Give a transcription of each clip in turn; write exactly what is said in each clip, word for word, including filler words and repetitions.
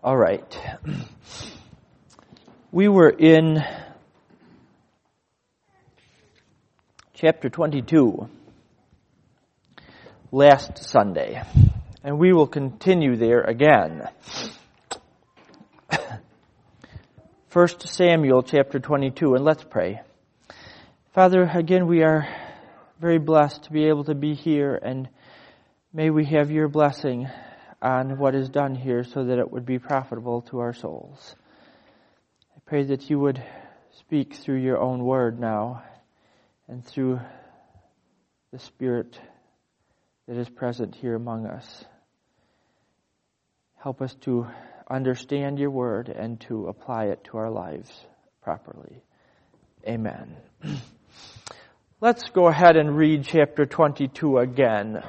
All right. We were in chapter twenty-two last Sunday, and we will continue there again. First Samuel chapter twenty-two, and let's pray. Father, again we are very blessed to be able to be here, and may we have your blessing on what is done here so that it would be profitable to our souls. I pray that you would speak through your own word now and through the Spirit that is present here among us. Help us to understand your word and to apply it to our lives properly. Amen. Let's go ahead and read chapter twenty-two again.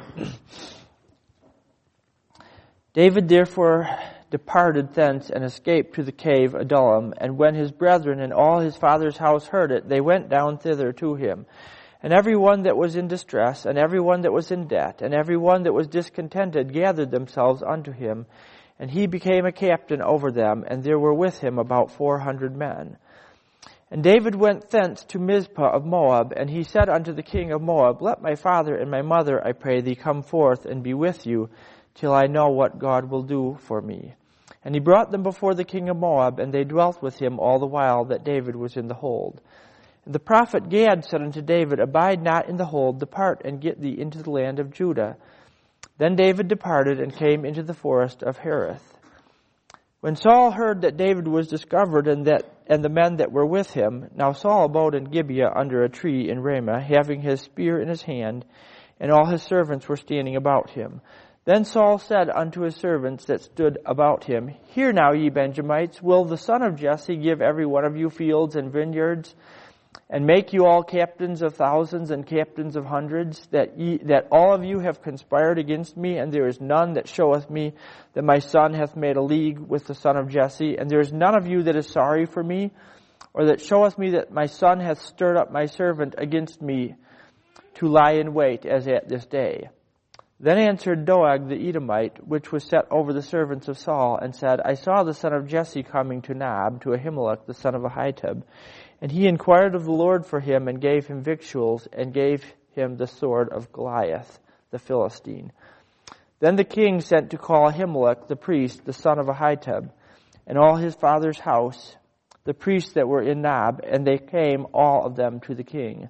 David therefore departed thence and escaped to the cave Adullam. And when his brethren and all his father's house heard it, they went down thither to him. And every one that was in distress, and every one that was in debt, and every one that was discontented gathered themselves unto him. And he became a captain over them, and there were with him about four hundred men. And David went thence to Mizpah of Moab, and he said unto the king of Moab, Let my father and my mother, I pray thee, come forth and be with you, till I know what God will do for me. And he brought them before the king of Moab, and they dwelt with him all the while that David was in the hold. And the prophet Gad said unto David, Abide not in the hold, depart and get thee into the land of Judah. Then David departed and came into the forest of Hereth. When Saul heard that David was discovered and that and the men that were with him, now Saul abode in Gibeah under a tree in Ramah, having his spear in his hand, and all his servants were standing about him. Then Saul said unto his servants that stood about him, Hear now, ye Benjamites, will the son of Jesse give every one of you fields and vineyards, and make you all captains of thousands and captains of hundreds, that ye, that all of you have conspired against me, and there is none that showeth me that my son hath made a league with the son of Jesse, and there is none of you that is sorry for me, or that showeth me that my son hath stirred up my servant against me to lie in wait as at this day. Then answered Doeg the Edomite, which was set over the servants of Saul, and said, I saw the son of Jesse coming to Nob, to Ahimelech the son of Ahitub. And he inquired of the Lord for him, and gave him victuals, and gave him the sword of Goliath, the Philistine. Then the king sent to call Ahimelech the priest, the son of Ahitub, and all his father's house, the priests that were in Nob, and they came all of them to the king.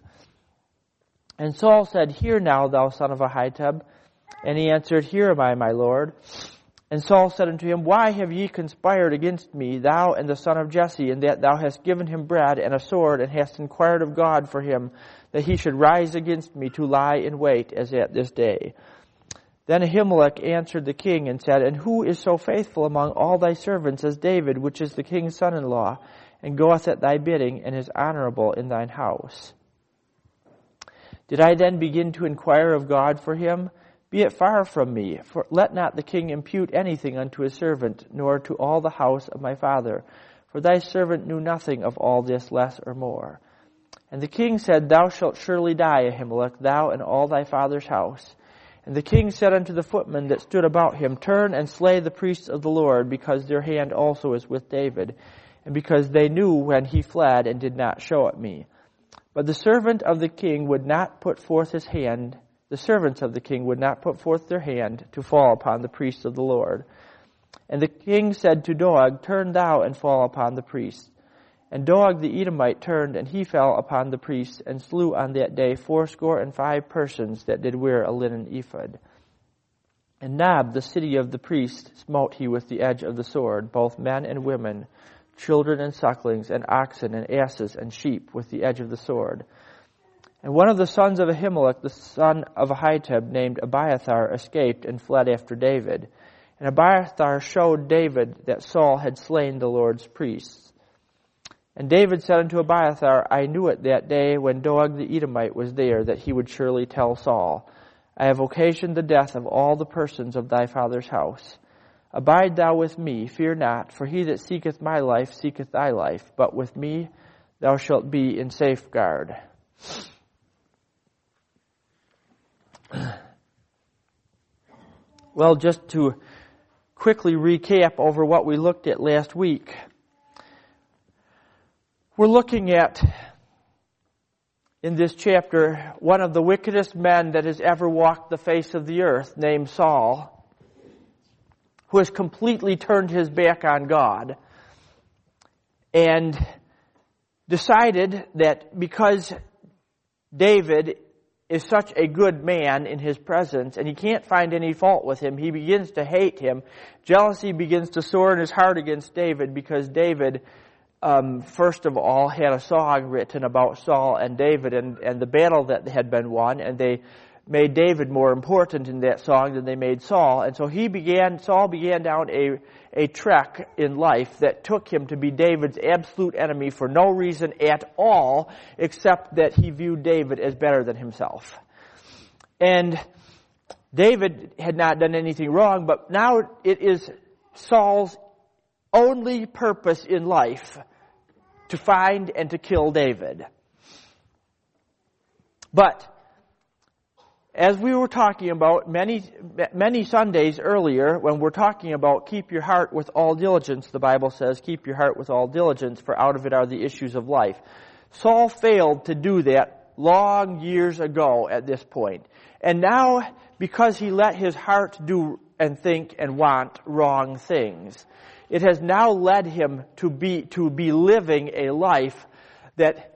And Saul said, Hear now, thou son of Ahitub. And he answered, Here am I, my lord. And Saul said unto him, Why have ye conspired against me, thou and the son of Jesse, in that thou hast given him bread and a sword, and hast inquired of God for him, that he should rise against me to lie in wait, as at this day? Then Ahimelech answered the king, and said, And who is so faithful among all thy servants as David, which is the king's son-in-law, and goeth at thy bidding, and is honorable in thine house? Did I then begin to inquire of God for him? Be it far from me, for let not the king impute anything unto his servant, nor to all the house of my father. For thy servant knew nothing of all this, less or more. And the king said, Thou shalt surely die, Ahimelech, thou and all thy father's house. And the king said unto the footmen that stood about him, Turn and slay the priests of the Lord, because their hand also is with David, and because they knew when he fled and did not show it me. But the servant of the king would not put forth his hand, The servants of the king would not put forth their hand to fall upon the priests of the Lord. And the king said to Doeg, Turn thou and fall upon the priests. And Doeg the Edomite turned, and he fell upon the priests, and slew on that day fourscore and five persons that did wear a linen ephod. And Nob, the city of the priests, smote he with the edge of the sword, both men and women, children and sucklings, and oxen and asses and sheep with the edge of the sword. And one of the sons of Ahimelech, the son of Ahitub, named Abiathar, escaped and fled after David. And Abiathar showed David that Saul had slain the Lord's priests. And David said unto Abiathar, I knew it that day when Doeg the Edomite was there, that he would surely tell Saul, I have occasioned the death of all the persons of thy father's house. Abide thou with me, fear not, for he that seeketh my life seeketh thy life, but with me thou shalt be in safeguard. Well, just to quickly recap over what we looked at last week. We're looking at, in this chapter, one of the wickedest men that has ever walked the face of the earth, named Saul, who has completely turned his back on God and decided that because David is such a good man in his presence and he can't find any fault with him, he begins to hate him. Jealousy begins to soar in his heart against David because David, um, first of all, had a song written about Saul and David and, and the battle that had been won, and they made David more important in that song than they made Saul. And so he began, Saul began down a, a trek in life that took him to be David's absolute enemy for no reason at all, except that he viewed David as better than himself. And David had not done anything wrong, but now it is Saul's only purpose in life to find and to kill David. But as we were talking about many, many Sundays earlier, when we're talking about keep your heart with all diligence, the Bible says, keep your heart with all diligence, for out of it are the issues of life. Saul failed to do that long years ago at this point. And now, because he let his heart do and think and want wrong things, it has now led him to be, to be living a life that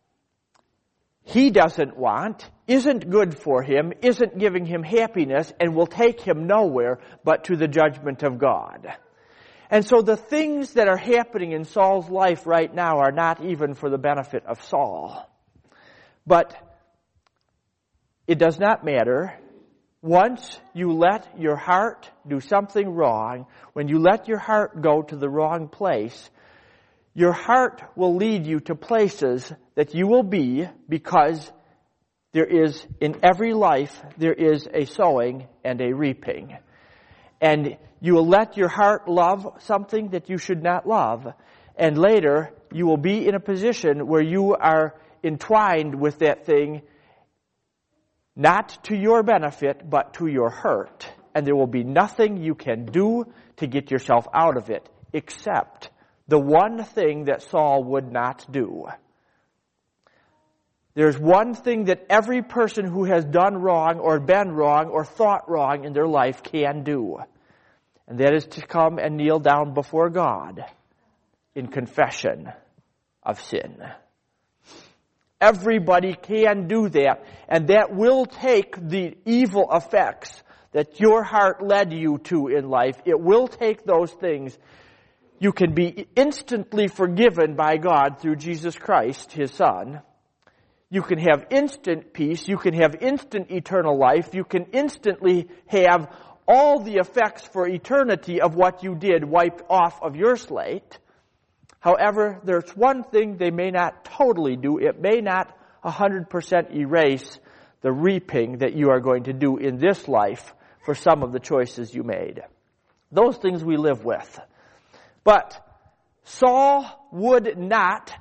he doesn't want, isn't good for him, isn't giving him happiness, and will take him nowhere but to the judgment of God. And so the things that are happening in Saul's life right now are not even for the benefit of Saul. But it does not matter. Once you let your heart do something wrong, when you let your heart go to the wrong place, your heart will lead you to places that you will be, because there is, in every life, there is a sowing and a reaping. And you will let your heart love something that you should not love. And later, you will be in a position where you are entwined with that thing, not to your benefit, but to your hurt. And there will be nothing you can do to get yourself out of it, except the one thing that Saul would not do. There's one thing that every person who has done wrong or been wrong or thought wrong in their life can do. And that is to come and kneel down before God in confession of sin. Everybody can do that, and that will take the evil effects that your heart led you to in life. It will take those things. You can be instantly forgiven by God through Jesus Christ, His Son. You can have instant peace. You can have instant eternal life. You can instantly have all the effects for eternity of what you did wiped off of your slate. However, there's one thing they may not totally do. It may not one hundred percent erase the reaping that you are going to do in this life for some of the choices you made. Those things we live with. But Saul would not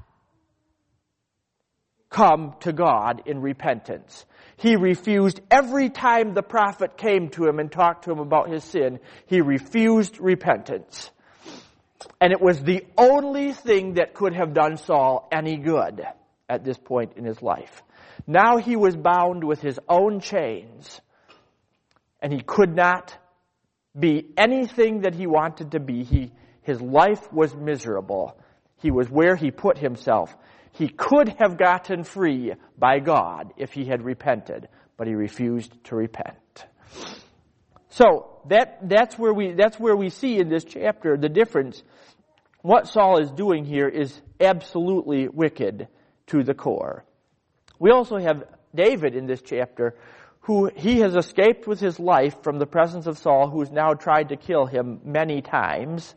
come to God in repentance. He refused every time the prophet came to him and talked to him about his sin. He refused repentance. And it was the only thing that could have done Saul any good at this point in his life. Now he was bound with his own chains, and he could not be anything that he wanted to be. He, his life was miserable. He was where he put himself. He could have gotten free by God if he had repented, but he refused to repent. So that that's where we that's where we see in this chapter the difference. What Saul is doing here is absolutely wicked to the core. We also have David in this chapter, who he has escaped with his life from the presence of Saul, who has now tried to kill him many times.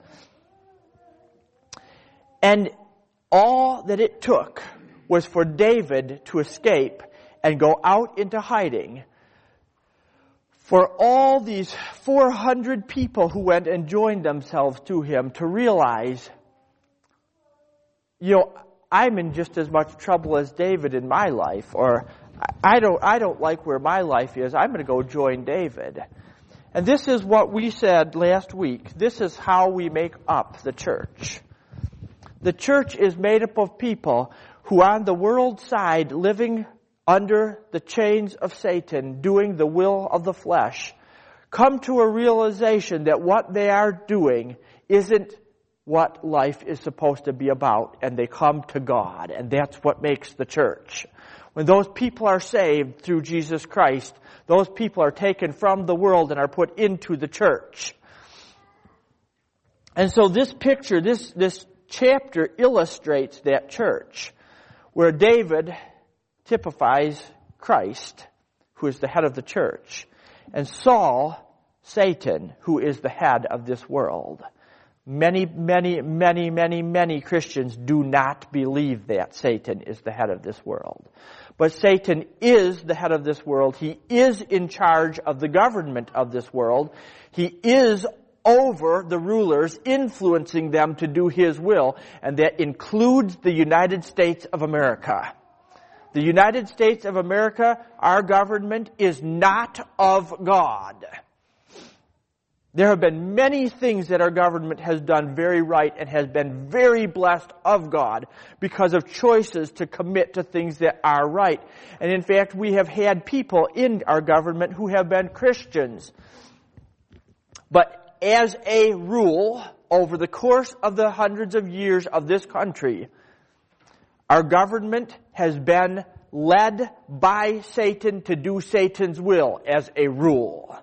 And all that it took was for David to escape and go out into hiding. For all these four hundred people who went and joined themselves to him to realize, you know, I'm in just as much trouble as David in my life, or I don't, I don't like where my life is. I'm going to go join David. And this is what we said last week. This is how we make up the church. The church is made up of people who on the world side, living under the chains of Satan, doing the will of the flesh, come to a realization that what they are doing isn't what life is supposed to be about, and they come to God, and that's what makes the church. When those people are saved through Jesus Christ, those people are taken from the world and are put into the church. And so this picture, this, this chapter illustrates that church, where David typifies Christ, who is the head of the church, and Saul, Satan, who is the head of this world. Many, many, many, many, many Christians do not believe that Satan is the head of this world. But Satan is the head of this world. He is in charge of the government of this world. He is over the rulers, influencing them to do his will, and that includes the United States of America. The United States of America, our government, is not of God. There have been many things that our government has done very right and has been very blessed of God because of choices to commit to things that are right. And in fact, we have had people in our government who have been Christians. But as a rule, over the course of the hundreds of years of this country, our government has been led by Satan to do Satan's will as a rule.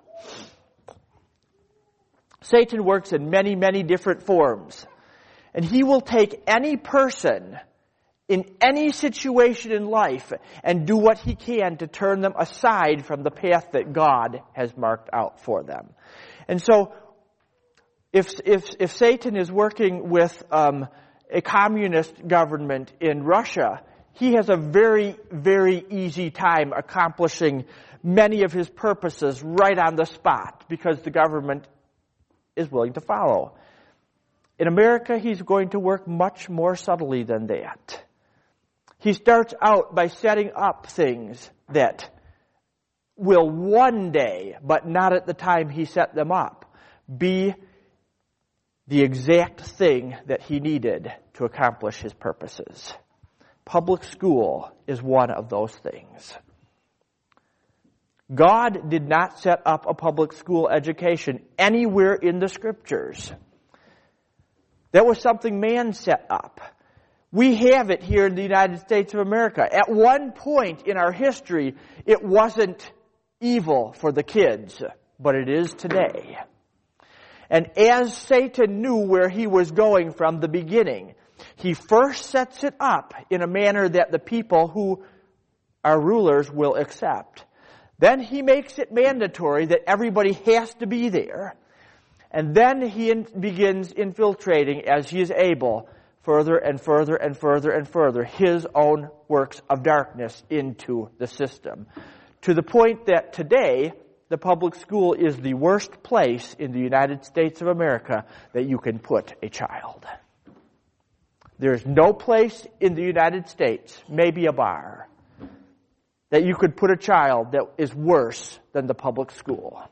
Satan works in many, many different forms. And he will take any person in any situation in life and do what he can to turn them aside from the path that God has marked out for them. And so, if if, if Satan is working with um, a communist government in Russia, he has a very, very easy time accomplishing many of his purposes right on the spot because the government is willing to follow. In America, he's going to work much more subtly than that. He starts out by setting up things that will one day, but not at the time he set them up, be the exact thing that he needed to accomplish his purposes. Public school is one of those things. God did not set up a public school education anywhere in the Scriptures. That was something man set up. We have it here in the United States of America. At one point in our history, it wasn't evil for the kids, but it is today. And as Satan knew where he was going from the beginning, he first sets it up in a manner that the people who are rulers will accept. Then he makes it mandatory that everybody has to be there. And then he in, begins infiltrating, as he is able, further and further and further and further, his own works of darkness into the system. To the point that today, the public school is the worst place in the United States of America that you can put a child. There is no place in the United States, maybe a bar, that you could put a child that is worse than the public school.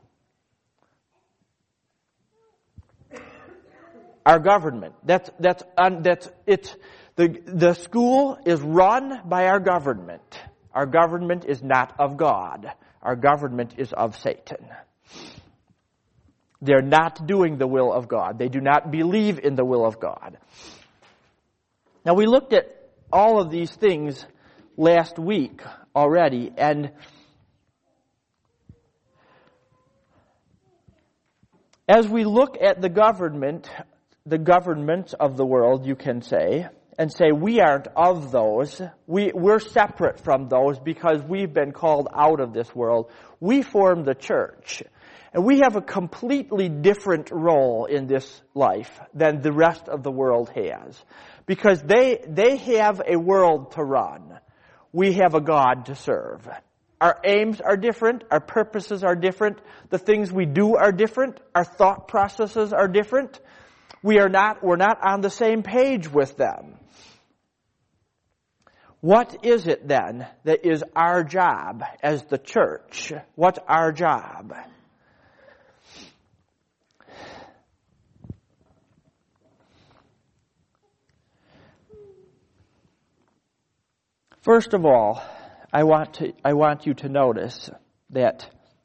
Our government, that's, that's, um, that's, it's, the, the school is run by our government. Our government is not of God. Our government is of Satan. They're not doing the will of God. They do not believe in the will of God. Now, we looked at all of these things last week already, and as we look at the government, the governments of the world, you can say, and say we aren't of those, we, we're separate from those because we've been called out of this world. We form the church. And we have a completely different role in this life than the rest of the world has. Because they, they have a world to run. We have a God to serve. Our aims are different. Our purposes are different. The things we do are different. Our thought processes are different. We are not, we're not on the same page with them. What is it then that is our job as the church? What's our job? First of all, I want to, I want you to notice that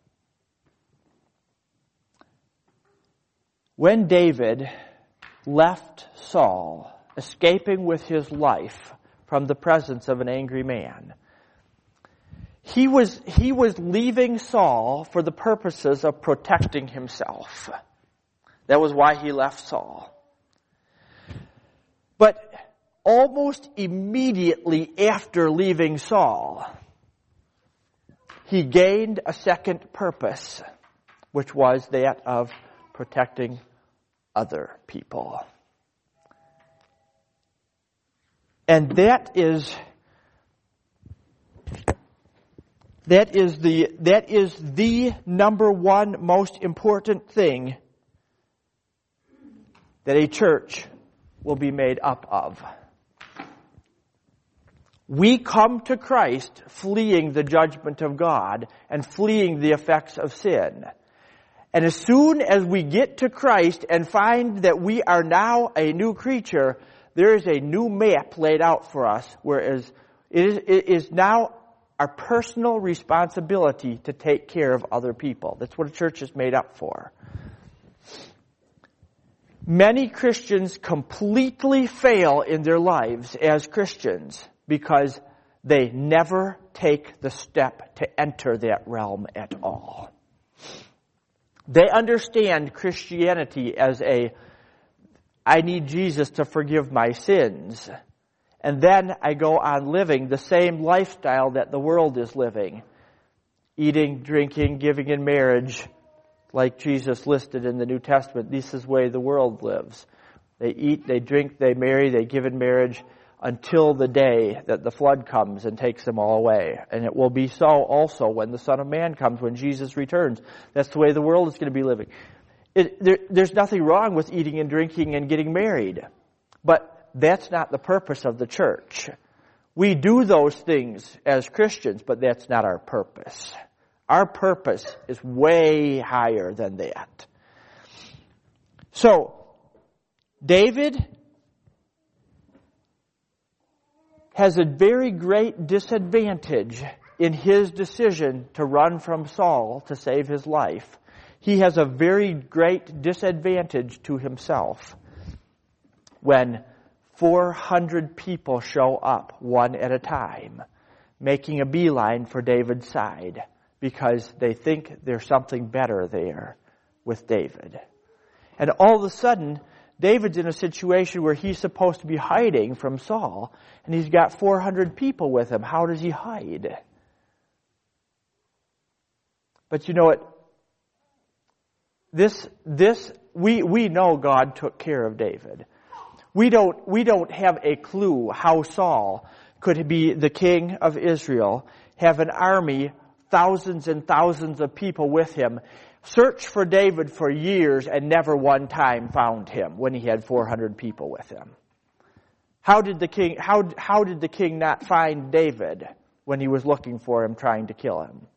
when David left Saul, escaping with his life from the presence of an angry man, he was, he was leaving Saul for the purposes of protecting himself. That was why he left Saul. But almost immediately after leaving Saul, he gained a second purpose, which was that of protecting other people. And that is that is the that is the number one most important thing that a church will be made up of. We come to Christ fleeing the judgment of God and fleeing the effects of sin. And as soon as we get to Christ and find that we are now a new creature, there is a new map laid out for us, whereas it is, it is now our personal responsibility to take care of other people. That's what a church is made up for. Many Christians completely fail in their lives as Christians because they never take the step to enter that realm at all. They understand Christianity as a, I need Jesus to forgive my sins. And then I go on living the same lifestyle that the world is living. Eating, drinking, giving in marriage, like Jesus listed in the New Testament. This is the way the world lives. They eat, they drink, they marry, they give in marriage until the day that the flood comes and takes them all away. And it will be so also when the Son of Man comes, when Jesus returns. That's the way the world is going to be living. It, there, there's nothing wrong with eating and drinking and getting married. But that's not the purpose of the church. We do those things as Christians, but that's not our purpose. Our purpose is way higher than that. So, David has a very great disadvantage in his decision to run from Saul to save his life. He has a very great disadvantage to himself when four hundred people show up one at a time, making a beeline for David's side because they think there's something better there with David. And all of a sudden, David's in a situation where he's supposed to be hiding from Saul, and he's got four hundred people with him. How does he hide? But you know what? This, this, we, we know God took care of David. We don't, we don't have a clue how Saul could be the king of Israel, have an army, thousands and thousands of people with him, search for David for years and never one time found him when he had four hundred people with him. How did the king, how, how did the king not find David when he was looking for him, trying to kill him?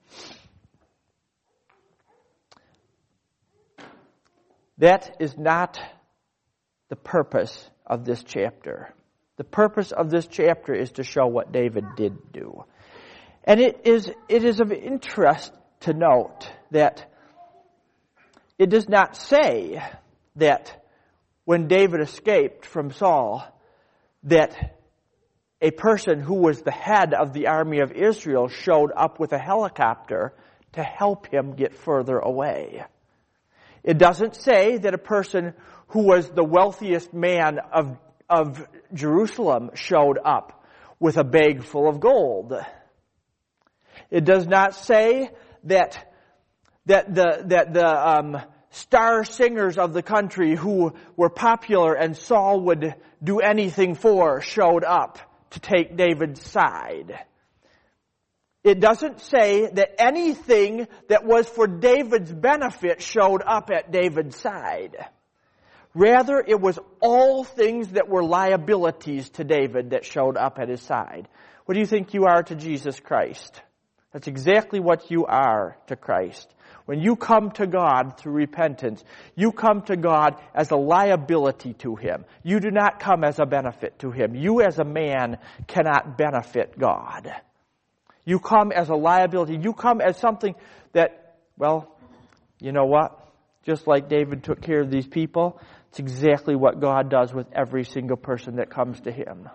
That is not the purpose of this chapter. The purpose of this chapter is to show what David did do. And it is, it is of interest to note that it does not say that when David escaped from Saul, that a person who was the head of the army of Israel showed up with a helicopter to help him get further away. It doesn't say that a person who was the wealthiest man of, of Jerusalem showed up with a bag full of gold. It does not say that that the that the um, star singers of the country who were popular and Saul would do anything for showed up to take David's side. It doesn't say that anything that was for David's benefit showed up at David's side. Rather, it was all things that were liabilities to David that showed up at his side. What do you think you are to Jesus Christ? That's exactly what you are to Christ. When you come to God through repentance, you come to God as a liability to Him. You do not come as a benefit to Him. You as a man cannot benefit God. You come as a liability. You come as something that, well, you know what? Just like David took care of these people, it's exactly what God does with every single person that comes to Him.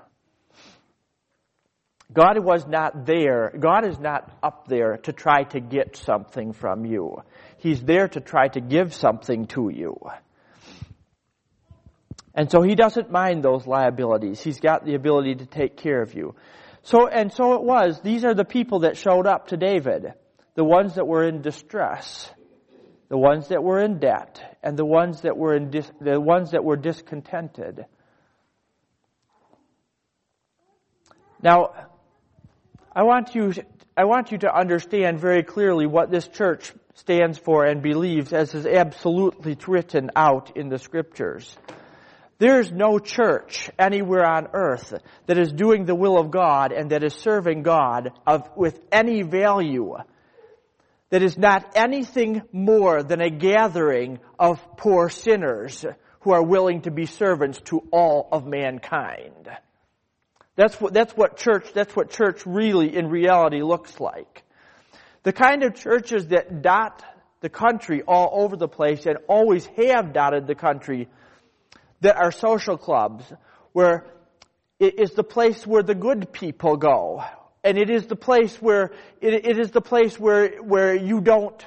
God was not there. God is not up there to try to get something from you. He's there to try to give something to you. And so He doesn't mind those liabilities. He's got the ability to take care of you. So, and so it was. These are the people that showed up to David. The ones that were in distress. The ones that were in debt. And the ones that were in dis, the ones that were discontented. Now, I want you, I want you to understand very clearly what this church stands for and believes, as is absolutely written out in the Scriptures. There's no church anywhere on earth that is doing the will of God and that is serving God of, with any value, that is not anything more than a gathering of poor sinners who are willing to be servants to all of mankind. That's what, that's what church, that's what church really in reality looks like. The kind of churches that dot the country all over the place and always have dotted the country, that are social clubs, where it is the place where the good people go. And it is the place where, it, it is the place where, where you don't,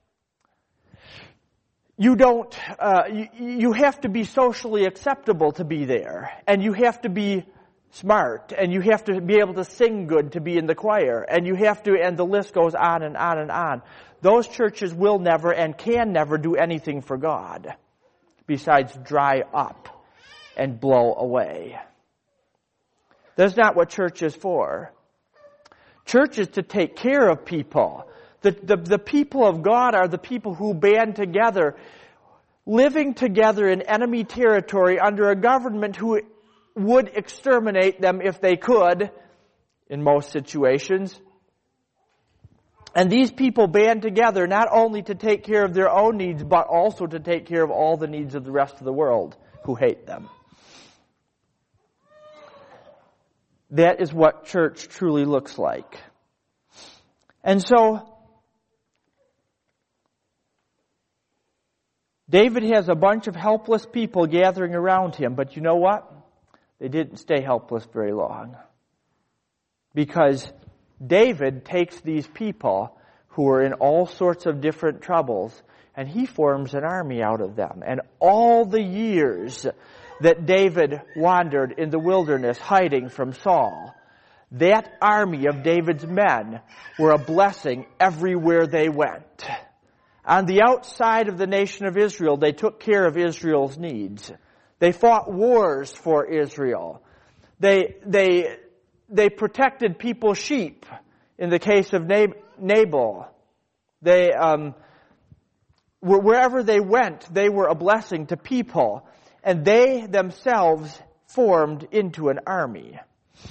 you don't, uh, you, you have to be socially acceptable to be there. And you have to be smart, and you have to be able to sing good to be in the choir, and you have to, and the list goes on and on and on. Those churches will never and can never do anything for God besides dry up and blow away. That's not what church is for. Church is to take care of people. The, the, the people of God are the people who band together, living together in enemy territory under a government who would exterminate them if they could, in most situations. And these people band together not only to take care of their own needs, but also to take care of all the needs of the rest of the world who hate them. That is what church truly looks like. And so, David has a bunch of helpless people gathering around him, but you know what? They didn't stay helpless very long. Because David takes these people who are in all sorts of different troubles, and he forms an army out of them. And all the years that David wandered in the wilderness hiding from Saul, that army of David's men were a blessing everywhere they went. On the outside of the nation of Israel, they took care of Israel's needs. They fought wars for Israel. They, they, they protected people's sheep in the case of Nabal. They, um, wherever they went, they were a blessing to people. And they themselves formed into an army.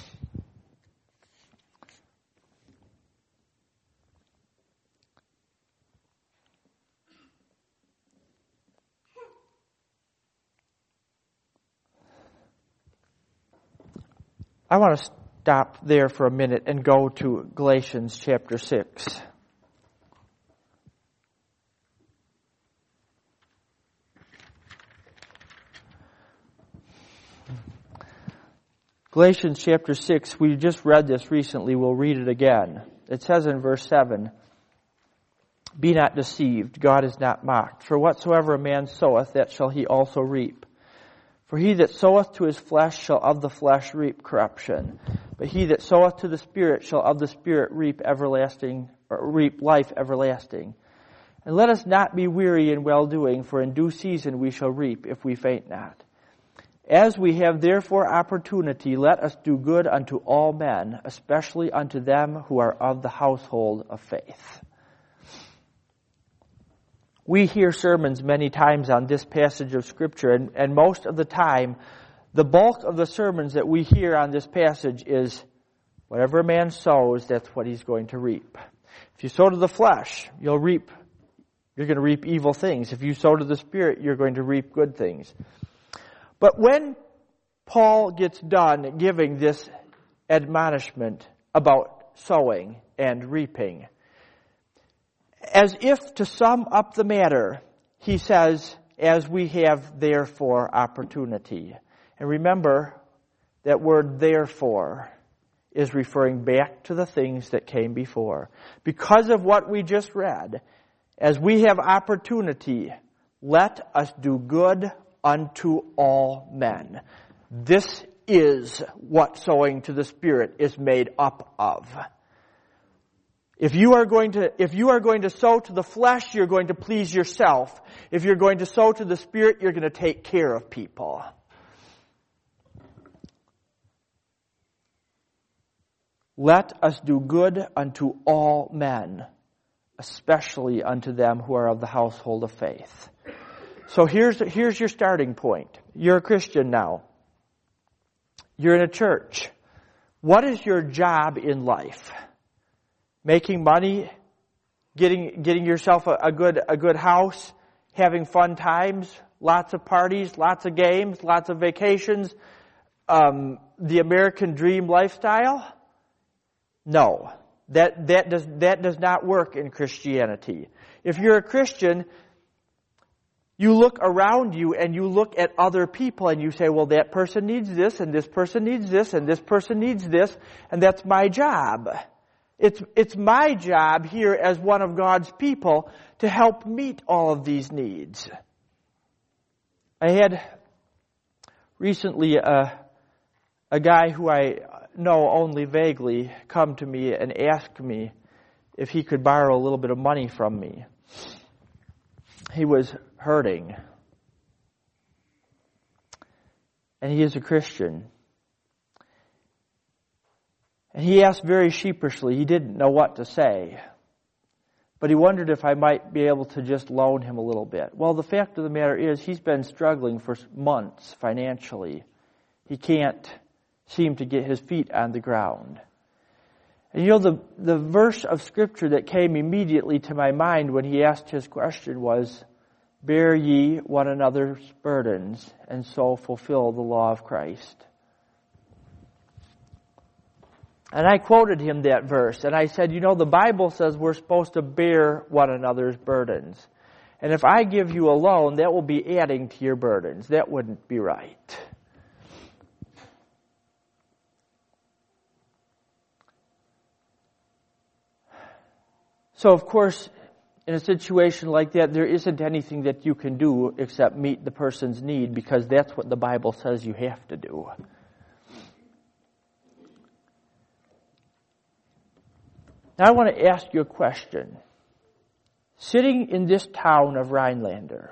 I want to stop there for a minute and go to Galatians chapter six. Galatians chapter six, we just read this recently, we'll read it again. It says in verse seven, "Be not deceived, God is not mocked. For whatsoever a man soweth, that shall he also reap. For he that soweth to his flesh shall of the flesh reap corruption. But he that soweth to the Spirit shall of the Spirit reap everlasting, or reap life everlasting. And let us not be weary in well-doing, for in due season we shall reap, if we faint not. As we have therefore opportunity, let us do good unto all men, especially unto them who are of the household of faith." We hear sermons many times on this passage of Scripture, and, and most of the time, the bulk of the sermons that we hear on this passage is, whatever a man sows, that's what he's going to reap. If you sow to the flesh, you'll reap you're going to reap evil things. If you sow to the Spirit, you're going to reap good things. But when Paul gets done giving this admonishment about sowing and reaping, as if to sum up the matter, he says, as we have therefore opportunity. And remember, that word therefore is referring back to the things that came before. Because of what we just read, as we have opportunity, let us do good unto all men. This is what sowing to the Spirit is made up of. If you are going to, if you are going to sow to the flesh, you're going to please yourself. If you're going to sow to the Spirit, you're going to take care of people. Let us do good unto all men, especially unto them who are of the household of faith. So here's, here's your starting point. You're a Christian now. You're in a church. What is your job in life? Making money, getting getting yourself a, a good a good house, having fun times, lots of parties, lots of games, lots of vacations, um, the American dream lifestyle? No, that that does that does not work in Christianity. If you're a Christian, you look around you and you look at other people and you say, well, that person needs this and this person needs this and this person needs this, and that's my job. It's, it's my job here as one of God's people to help meet all of these needs. I had recently a, a guy who I know only vaguely come to me and ask me if he could borrow a little bit of money from me. He was hurting. And he is a Christian. And he asked very sheepishly. He didn't know what to say. But he wondered if I might be able to just loan him a little bit. Well, the fact of the matter is he's been struggling for months financially. He can't seem to get his feet on the ground. And you know, the, the verse of Scripture that came immediately to my mind when he asked his question was, bear ye one another's burdens, and so fulfill the law of Christ. And I quoted him that verse, and I said, you know, the Bible says we're supposed to bear one another's burdens. And if I give you a loan, that will be adding to your burdens. That wouldn't be right. So, of course, in a situation like that, there isn't anything that you can do except meet the person's need, because that's what the Bible says you have to do. Now I want to ask you a question. Sitting in this town of Rhinelander,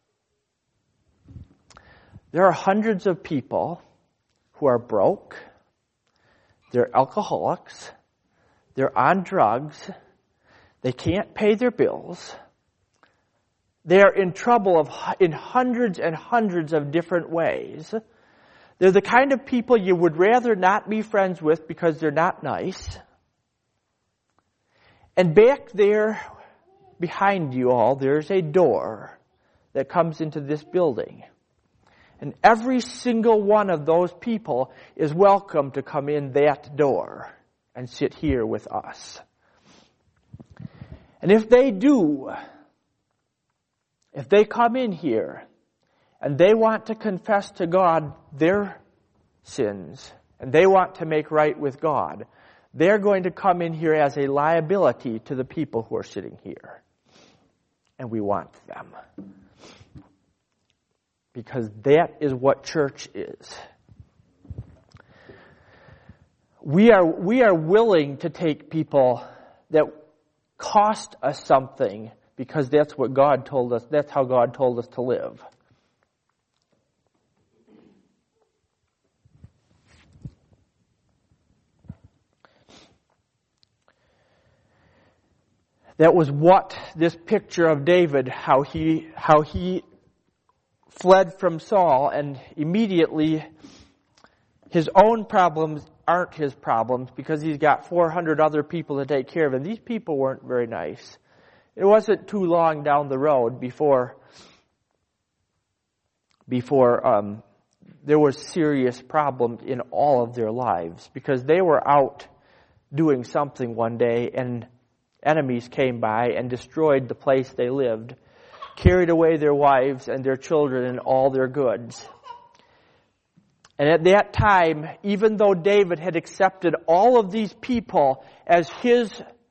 there are hundreds of people who are broke, they're alcoholics, they're on drugs, they can't pay their bills, they are in trouble of in hundreds and hundreds of different ways. They're the kind of people you would rather not be friends with because they're not nice. And back there, behind you all, there's a door that comes into this building. And every single one of those people is welcome to come in that door and sit here with us. And if they do, if they come in here and they want to confess to God their sins, and they want to make right with God, they're going to come in here as a liability to the people who are sitting here. And we want them. Because that is what church is. We are, we are willing to take people that cost us something because that's what God told us, that's how God told us to live. That was what this picture of David, how he how he fled from Saul, and immediately his own problems aren't his problems because he's got four hundred other people to take care of, and these people weren't very nice. It wasn't too long down the road before, before um, there was serious problems in all of their lives, because they were out doing something one day and enemies came by and destroyed the place they lived, carried away their wives and their children and all their goods. And at that time, even though David had accepted all of these people as his,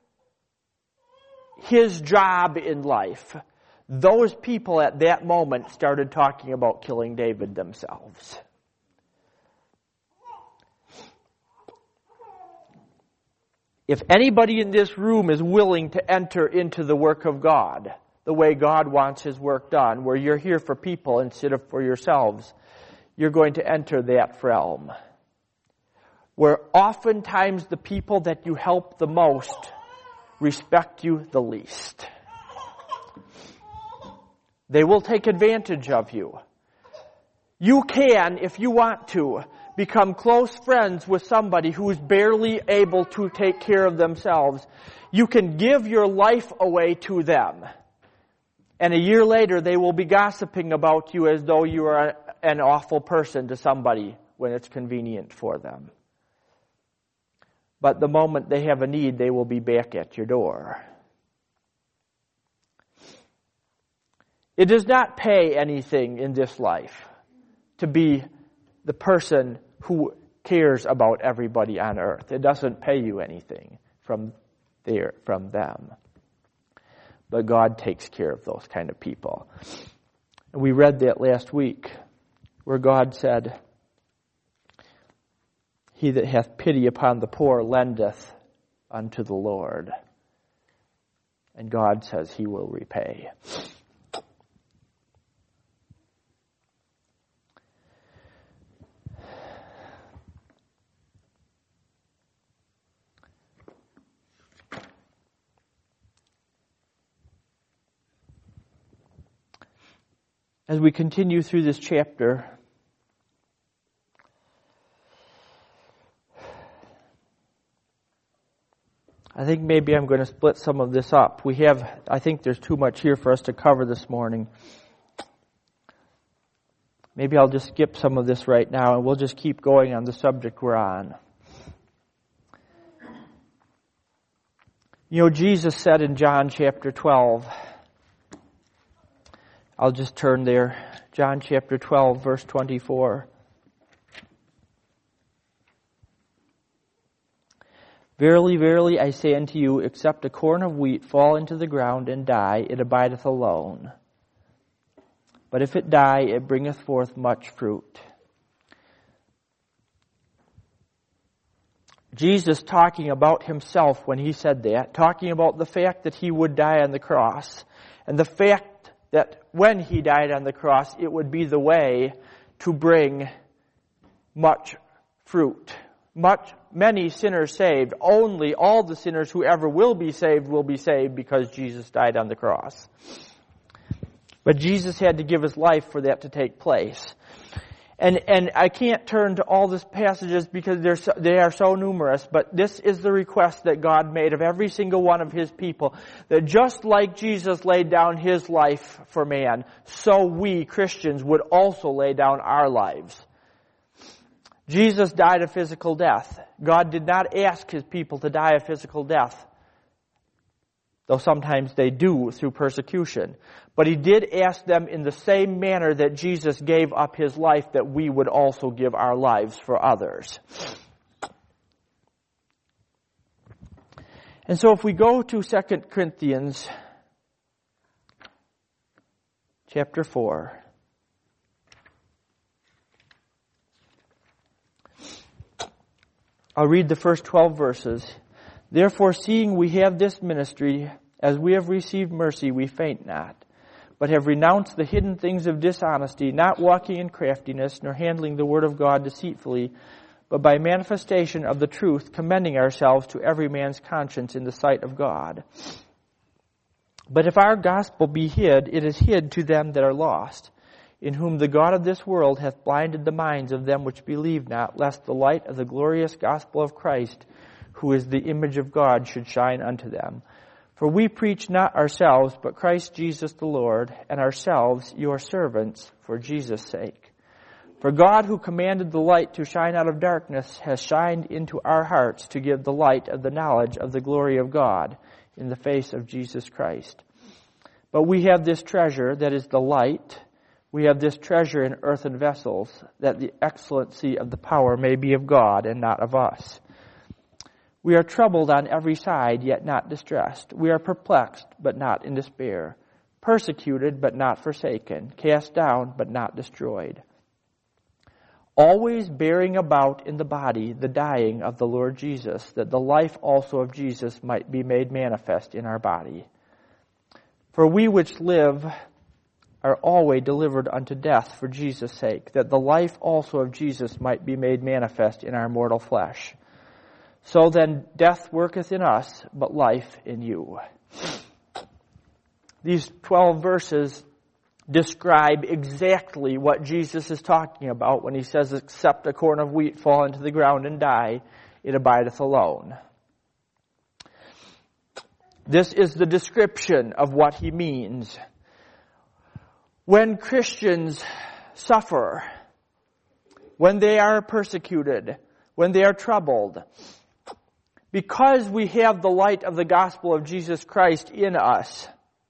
his job in life, those people at that moment started talking about killing David themselves. If anybody in this room is willing to enter into the work of God, the way God wants His work done, where you're here for people instead of for yourselves, you're going to enter that realm. Where oftentimes the people that you help the most respect you the least. They will take advantage of you. You can, if you want to, become close friends with somebody who is barely able to take care of themselves. You can give your life away to them. And a year later, they will be gossiping about you as though you are an awful person to somebody when it's convenient for them. But the moment they have a need, they will be back at your door. It does not pay anything in this life to be the person who cares about everybody on earth. It doesn't pay you anything from there, from them. But God takes care of those kind of people. And we read that last week, where God said, "He that hath pity upon the poor lendeth unto the Lord." And God says He will repay. As we continue through this chapter, I think maybe I'm going to split some of this up. We have, I think there's too much here for us to cover this morning. Maybe I'll just skip some of this right now and we'll just keep going on the subject we're on. You know, Jesus said in John chapter twelve, I'll just turn there. John chapter twelve, verse twenty-four. "Verily, verily, I say unto you, except a corn of wheat fall into the ground and die, it abideth alone. But if it die, it bringeth forth much fruit." Jesus talking about Himself when He said that, talking about the fact that He would die on the cross, and the fact that when He died on the cross, it would be the way to bring much fruit. Much, many sinners saved. Only all the sinners who ever will be saved will be saved because Jesus died on the cross. But Jesus had to give His life for that to take place. And and I can't turn to all these passages because they're so, they are so numerous, but this is the request that God made of every single one of His people, that just like Jesus laid down His life for man, so we Christians would also lay down our lives. Jesus died a physical death. God did not ask His people to die a physical death, though sometimes they do through persecution. But He did ask them in the same manner that Jesus gave up His life, that we would also give our lives for others. And so if we go to Second Corinthians chapter four, I'll read the first twelve verses. "Therefore, seeing we have this ministry, as we have received mercy, we faint not, but have renounced the hidden things of dishonesty, not walking in craftiness, nor handling the word of God deceitfully, but by manifestation of the truth, commending ourselves to every man's conscience in the sight of God. But if our gospel be hid, it is hid to them that are lost, in whom the God of this world hath blinded the minds of them which believe not, lest the light of the glorious gospel of Christ, who is the image of God, should shine unto them. For we preach not ourselves, but Christ Jesus the Lord, and ourselves your servants for Jesus' sake. For God, who commanded the light to shine out of darkness, has shined into our hearts to give the light of the knowledge of the glory of God in the face of Jesus Christ. But we have this treasure, that is the light. We have this treasure in earthen vessels, that the excellency of the power may be of God and not of us. We are troubled on every side, yet not distressed. We are perplexed, but not in despair. Persecuted, but not forsaken. Cast down, but not destroyed. Always bearing about in the body the dying of the Lord Jesus, that the life also of Jesus might be made manifest in our body. For we which live are always delivered unto death for Jesus' sake, that the life also of Jesus might be made manifest in our mortal flesh. So then death worketh in us, but life in you. These twelve verses describe exactly what Jesus is talking about when he says, except a corn of wheat fall into the ground and die, it abideth alone. This is the description of what he means. When Christians suffer, when they are persecuted, when they are troubled, because we have the light of the gospel of Jesus Christ in us.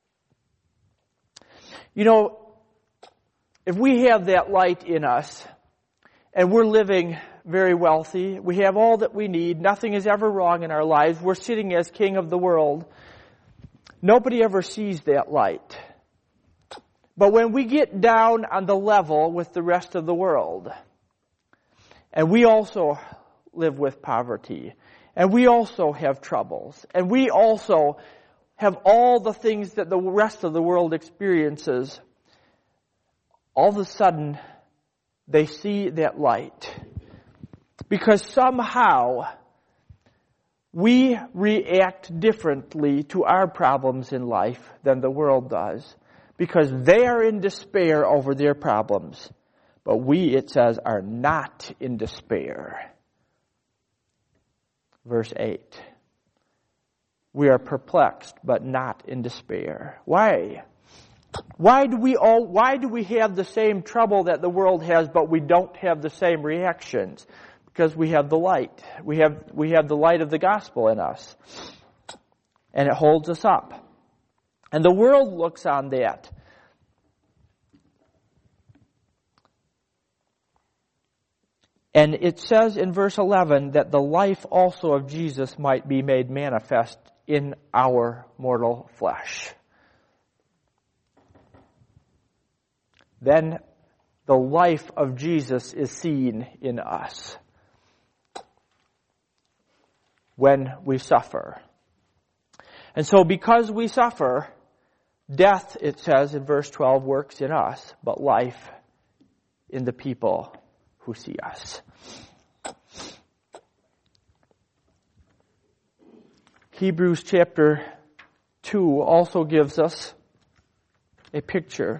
You know, if we have that light in us, and we're living very wealthy, we have all that we need, nothing is ever wrong in our lives, we're sitting as king of the world, nobody ever sees that light. But when we get down on the level with the rest of the world, and we also live with poverty, and we also have troubles, and we also have all the things that the rest of the world experiences, all of a sudden they see that light. Because somehow we react differently to our problems in life than the world does. Because they are in despair over their problems. But we, it says, are not in despair. Verse eight. We are perplexed, but not in despair. Why? Why do we all, why do we have the same trouble that the world has, but we don't have the same reactions? Because we have the light. We have, we have the light of the gospel in us. And it holds us up. And the world looks on that. And it says in verse eleven that the life also of Jesus might be made manifest in our mortal flesh. Then the life of Jesus is seen in us when we suffer. And so because we suffer, death, it says in verse twelve, works in us, but life in the people who see us. Hebrews chapter two also gives us a picture.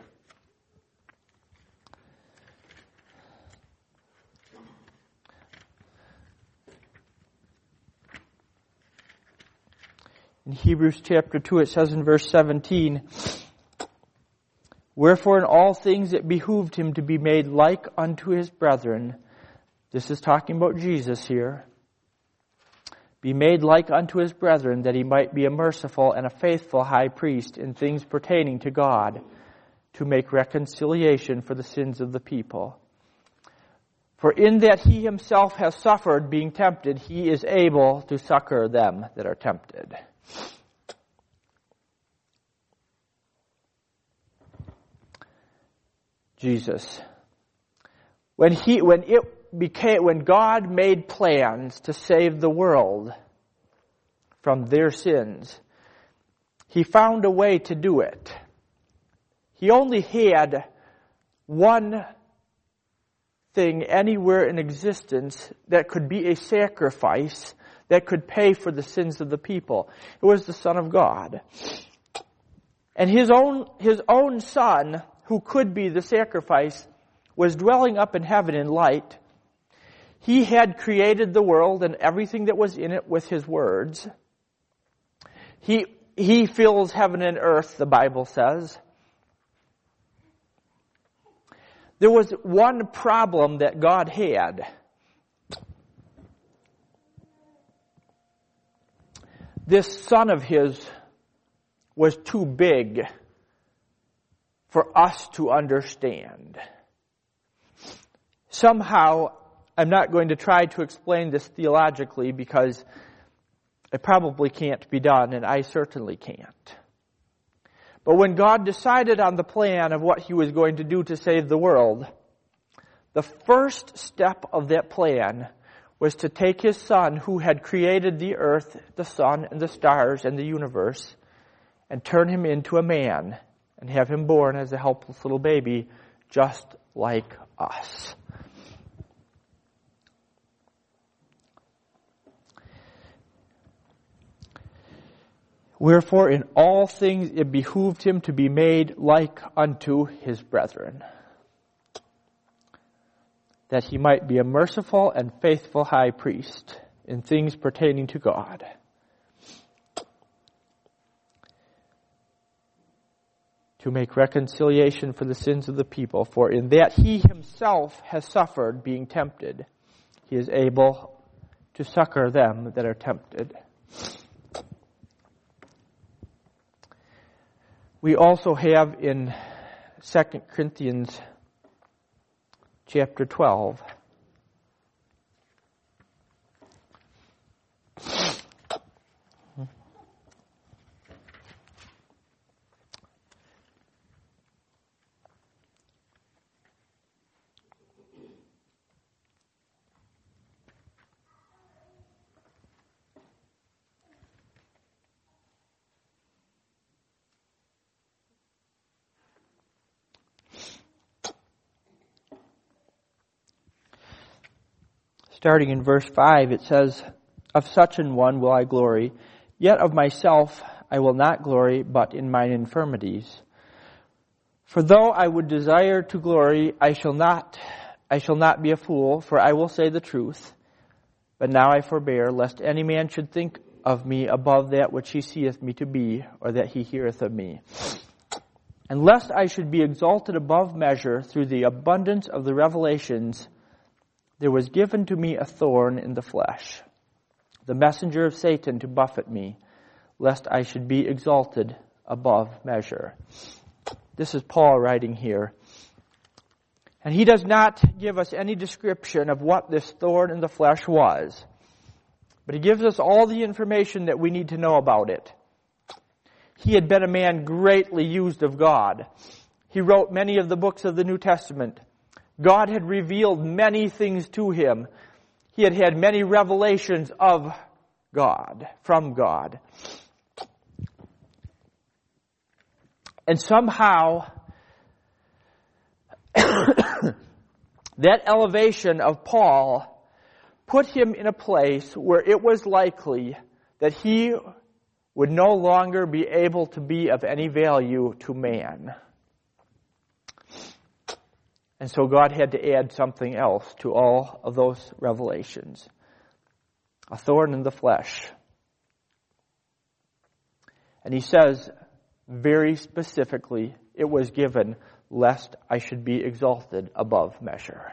In Hebrews chapter two, it says in verse seventeen, wherefore in all things it behooved him to be made like unto his brethren. This is talking about Jesus here. Be made like unto his brethren, that he might be a merciful and a faithful high priest in things pertaining to God, to make reconciliation for the sins of the people. For in that he himself has suffered, being tempted, he is able to succor them that are tempted. Jesus. When he, when it became, when God made plans to save the world from their sins, he found a way to do it. He only had one thing anywhere in existence that could be a sacrifice that could pay for the sins of the people. It was the Son of God. And his own, his own Son, who could be the sacrifice, was dwelling up in heaven in light. He had created the world and everything that was in it with his words. He He fills heaven and earth, the Bible says. There was one problem that God had. This son of his was too big for us to understand. Somehow, I'm not going to try to explain this theologically because it probably can't be done, and I certainly can't. But when God decided on the plan of what He was going to do to save the world, the first step of that plan was to take His Son, who had created the earth, the sun, and the stars, and the universe, and turn Him into a man, and have Him born as a helpless little baby, just like us. Wherefore in all things it behooved Him to be made like unto His brethren, that He might be a merciful and faithful high priest in things pertaining to God, to make reconciliation for the sins of the people. For in that He Himself has suffered, being tempted, He is able to succor them that are tempted. We also have in Second Corinthians chapter twelve, starting in verse five, it says, Of such an one will I glory, yet of myself I will not glory, but in mine infirmities. For though I would desire to glory, I shall not, I shall not be a fool, for I will say the truth. But now I forbear, lest any man should think of me above that which he seeth me to be, or that he heareth of me. And lest I should be exalted above measure through the abundance of the revelations, there was given to me a thorn in the flesh, the messenger of Satan to buffet me, lest I should be exalted above measure. This is Paul writing here. And he does not give us any description of what this thorn in the flesh was, but he gives us all the information that we need to know about it. He had been a man greatly used of God. He wrote many of the books of the New Testament. God had revealed many things to him. He had had many revelations of God, from God. And somehow, that elevation of Paul put him in a place where it was likely that he would no longer be able to be of any value to man. And so God had to add something else to all of those revelations. A thorn in the flesh. And he says very specifically, it was given lest I should be exalted above measure.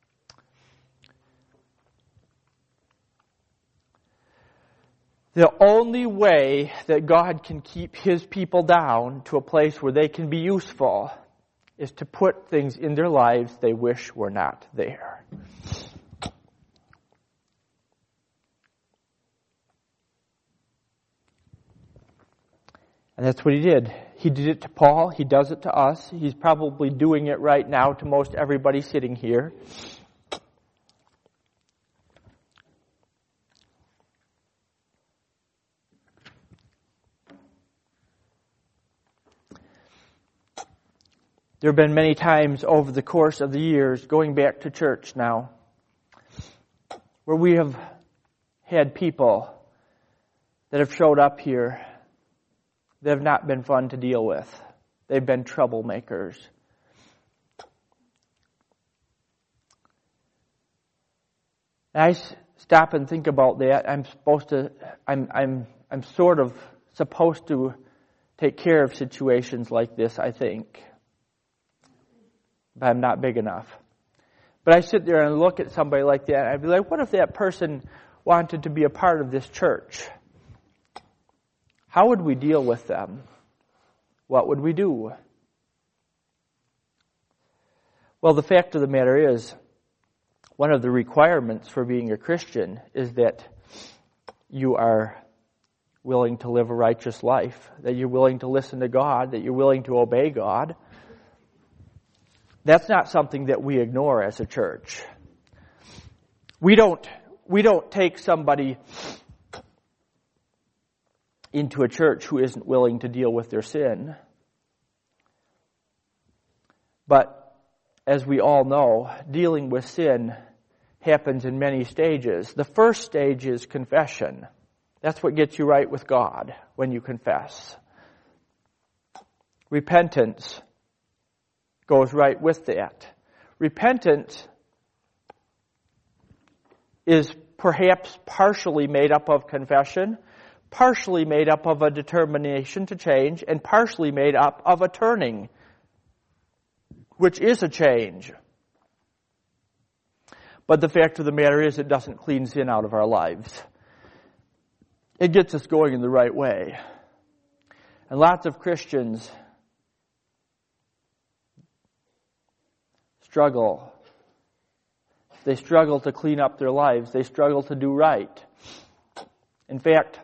The only way that God can keep His people down to a place where they can be useful is to put things in their lives they wish were not there. And that's what He did. He did it to Paul. He does it to us. He's probably doing it right now to most everybody sitting here. There have been many times over the course of the years, going back to church now, where we have had people that have showed up here that have not been fun to deal with. They've been troublemakers. And I stop and think about that. I'm supposed to, I'm, I'm, I'm sort of supposed to take care of situations like this, I think. But I'm not big enough. But I sit there and look at somebody like that, and I'd be like, what if that person wanted to be a part of this church? How would we deal with them? What would we do? Well, the fact of the matter is, one of the requirements for being a Christian is that you are willing to live a righteous life, that you're willing to listen to God, that you're willing to obey God. That's not something that we ignore as a church. We don't, we don't take somebody into a church who isn't willing to deal with their sin. But as we all know, dealing with sin happens in many stages. The first stage is confession. That's what gets you right with God when you confess. Repentance goes right with that. Repentance is perhaps partially made up of confession, partially made up of a determination to change, and partially made up of a turning, which is a change. But the fact of the matter is, it doesn't clean sin out of our lives. It gets us going in the right way. And lots of Christians struggle. They struggle to clean up their lives. They struggle to do right. In fact,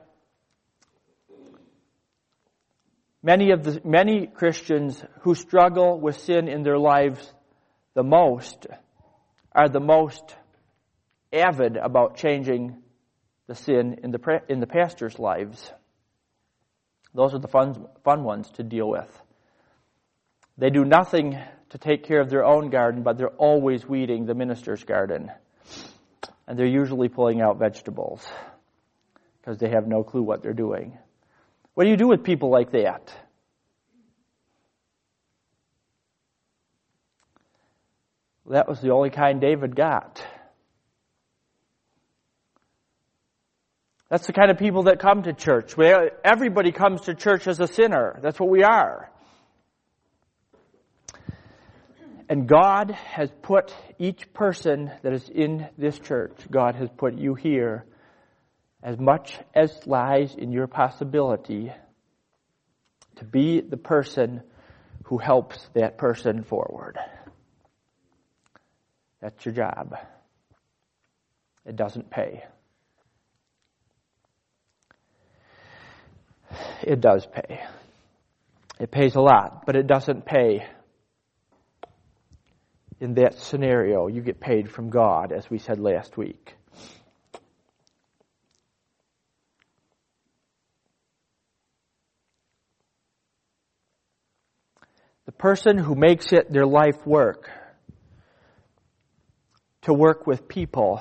many of the many Christians who struggle with sin in their lives the most are the most avid about changing the sin in the in the pastor's lives. Those are the fun fun ones to deal with. They do nothing to take care of their own garden, but they're always weeding the minister's garden. And they're usually pulling out vegetables because they have no clue what they're doing. What do you do with people like that? That was the only kind David got. That's the kind of people that come to church. Everybody comes to church as a sinner. That's what we are. And God has put each person that is in this church, God has put you here as much as lies in your possibility to be the person who helps that person forward. That's your job. It doesn't pay. It does pay. It pays a lot, but it doesn't pay. In that scenario, you get paid from God, as we said last week. The person who makes it their life work to work with people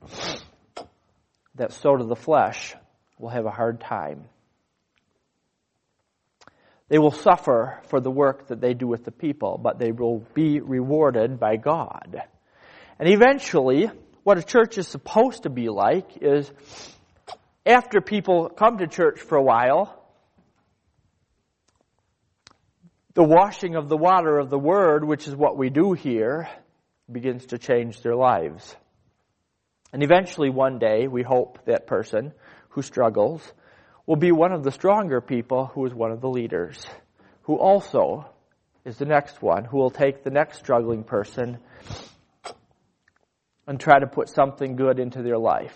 that sow to the flesh will have a hard time. They will suffer for the work that they do with the people, but they will be rewarded by God. And eventually, what a church is supposed to be like is, after people come to church for a while, the washing of the water of the Word, which is what we do here, begins to change their lives. And eventually one day, we hope that person who struggles will be one of the stronger people who is one of the leaders, who also is the next one, who will take the next struggling person and try to put something good into their life.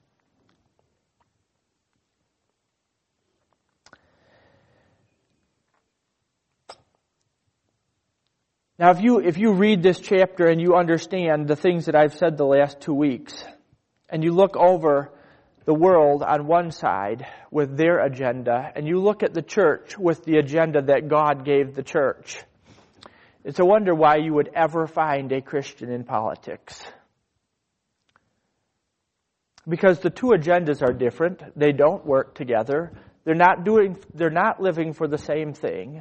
Now, if you if you read this chapter and you understand the things that I've said the last two weeks, and you look over the world on one side with their agenda, and you look at the church with the agenda that God gave the church, it's a wonder why you would ever find a Christian in politics. Because the two agendas are different. They don't work together. They're not doing, they're not living for the same thing.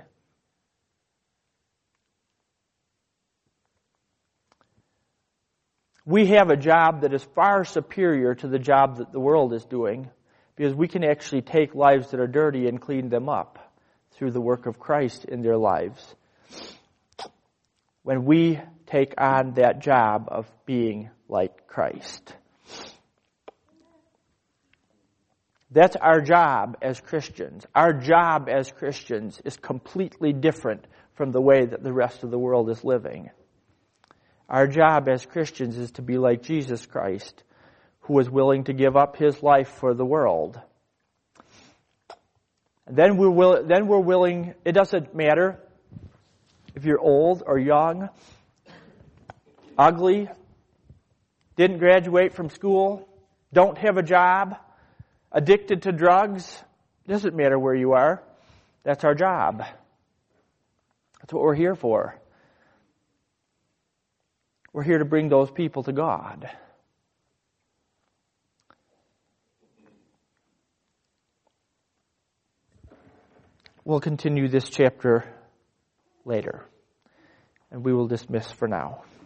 We have a job that is far superior to the job that the world is doing, Because we can actually take lives that are dirty and clean them up through the work of Christ in their lives. When we take on that job of being like Christ. That's our job as Christians. Our job as Christians is completely different from the way that the rest of the world is living. Our job as Christians is to be like Jesus Christ, who was willing to give up his life for the world. Then we're, will, then we're willing, it doesn't matter if you're old or young, ugly, didn't graduate from school, don't have a job, addicted to drugs. It doesn't matter where you are. That's our job. That's what we're here for. We're here to bring those people to God. We'll continue this chapter later, and we will dismiss for now.